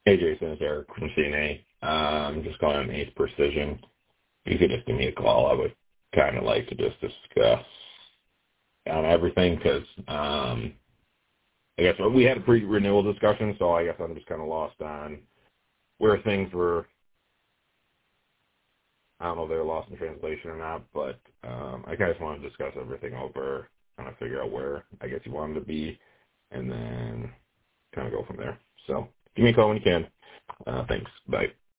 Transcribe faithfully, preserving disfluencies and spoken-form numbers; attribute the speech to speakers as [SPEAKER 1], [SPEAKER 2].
[SPEAKER 1] Hey, Jason, it's Eric from C N A. Um, just calling on Ace Precision. If you could just give me a call, I would kind of like to just discuss on everything because um, I guess we had a pre-renewal discussion, so I guess I'm just kind of lost on where things were. I don't know if they were lost in translation or not, but um, I kind of just want to discuss everything over, kind of figure out where I guess you wanted to be, and then kind of go from there. So give me a call when you can. Uh, thanks. Bye.